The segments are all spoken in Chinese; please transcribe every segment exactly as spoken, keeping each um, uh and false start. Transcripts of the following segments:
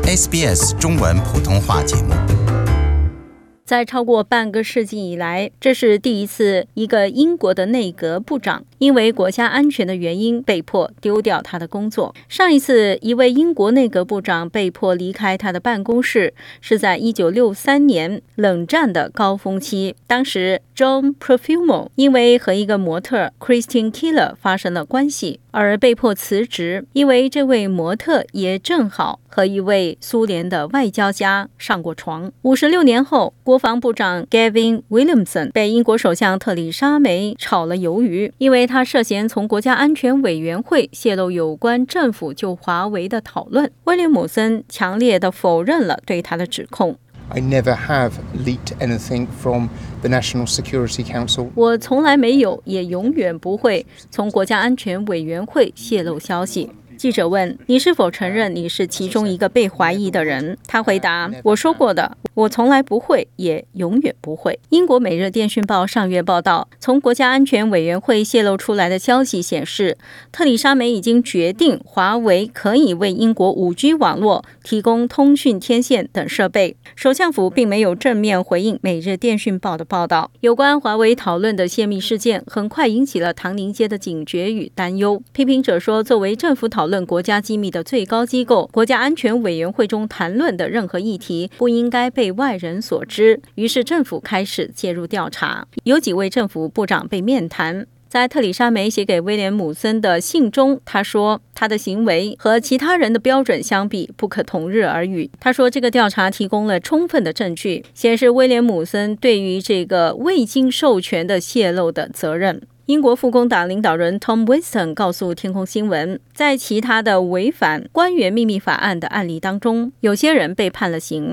S B S 中文普通话节目。 在超过半个世纪以来，这是第一次一个英国的内阁部长因为国家安全的原因被迫丢掉他的工作。上一次一位英国内阁部长被迫离开他的办公室是在一九六三年冷战的高峰期，当时 John Profumo 因为和一个模特 Christine Keeler 发生了关系而被迫辞职，因为这位模特也正好和一位苏联的外交家上过床。五十六年后，国防部长 Gavin Williamson 被英国首相特里莎梅炒了鱿鱼，因为他涉嫌从国家安全委员会泄露有关政府就华为的讨论。威廉姆森强烈地否认了对他的指控。 I never have leaked anything from the National Security Council. 我从来没有，也永远不会从国家安全委员会泄露消息。记者问：“你是否承认你是其中一个被怀疑的人？”他回答：“我说过的，我从来不会，也永远不会。”英国《每日电讯报》上月报道，从国家安全委员会泄露出来的消息显示，特里莎梅已经决定华为可以为英国 五 G 网络提供通讯天线等设备。首相府并没有正面回应《每日电讯报》的报道。有关华为讨论的泄密事件很快引起了唐宁街的警觉与担忧。批评者说，作为政府讨论国家机密的最高机构，国家安全委员会中谈论的任何议题不应该被外人所知，于是政府开始介入调查。有几位政府部长被面谈。在特里莎梅写给威廉姆森的信中，他说他的行为和其他人的标准相比不可同日而语。他说这个调查提供了充分的证据，显示威廉姆森对于这个未经授权的泄露的责任。英国复工党领导人 Tom Winston 告诉天空新闻，在其他的违反官员秘密法案的案例当中，有些人被判了刑。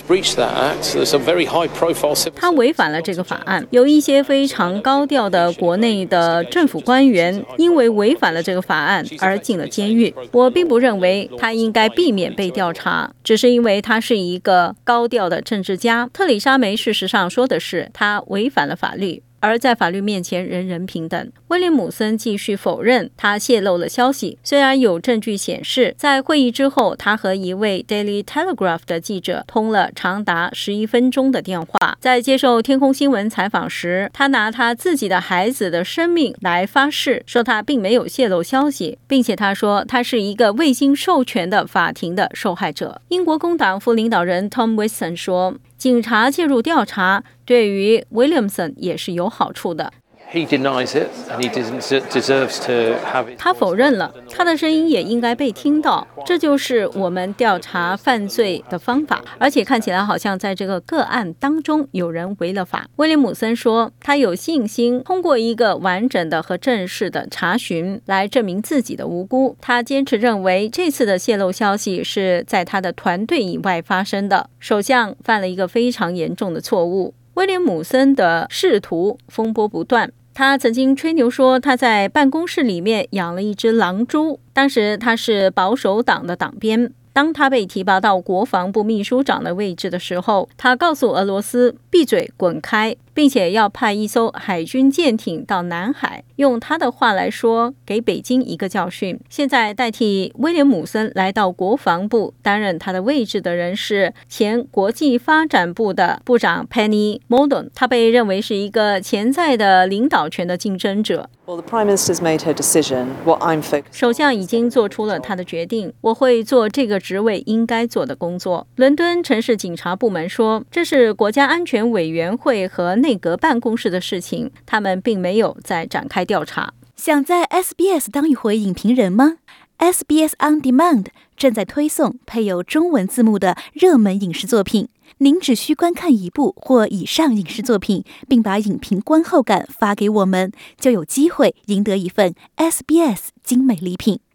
他违反了这个法案，有一些非常高调的国内的政府官员因为违反了这个法案而进了监狱。我并不认为他应该避免被调查，只是因为他是一个高调的政治家。特里莎梅事实上说的是，他违反了法律，而在法律面前人人平等。威廉姆森继续否认他泄露了消息，虽然有证据显示，在会议之后，他和一位 Daily Telegraph 的记者通了长达十一分钟的电话。在接受天空新闻采访时，他拿他自己的孩子的生命来发誓，说他并没有泄露消息，并且他说他是一个未经授权的法庭的受害者。英国工党副领导人 Tom Winston 说，警察介入调查对于 Williamson 也是有好处的。他否认了，他的声音也应该被听到，这就是我们调查犯罪的方法，而且看起来好像在这个个案当中有人违了法。威廉姆森说，他有信心通过一个完整的和正式的查询来证明自己的无辜。他坚持认为这次的泄露消息是在他的团队以外发生的。首相犯了一个非常严重的错误。威廉姆森的仕途风波不断，他曾经吹牛说他在办公室里面养了一只狼猪，当时他是保守党的党鞭。当他被提拔到国防部秘书长的位置的时候，他告诉俄罗斯闭嘴滚开，并且要派一艘海军舰艇到南海，用他的话来说，给北京一个教训。现在代替威廉姆森来到国防部担任他的位置的人是前国际发展部的部长 Penny Mordaunt， 他被认为是一个潜在的领导权的竞争者。 Well, the Prime Minister's made her decision. What I'm focused. 首相已经做出了他的决定，我会做这个职位应该做的工作。伦敦城市警察部门说，这是国家安全委员会和内阁办公室的事情，他们并没有在展开调查。 想在 S B S 当一回影评人吗？ S B S On Demand 正在推送配有中文字幕的热门影视作品。您只需观看一部或以上影视作品，并把影评观后感发给我们，就有机会赢得一份 S B S 精美礼品。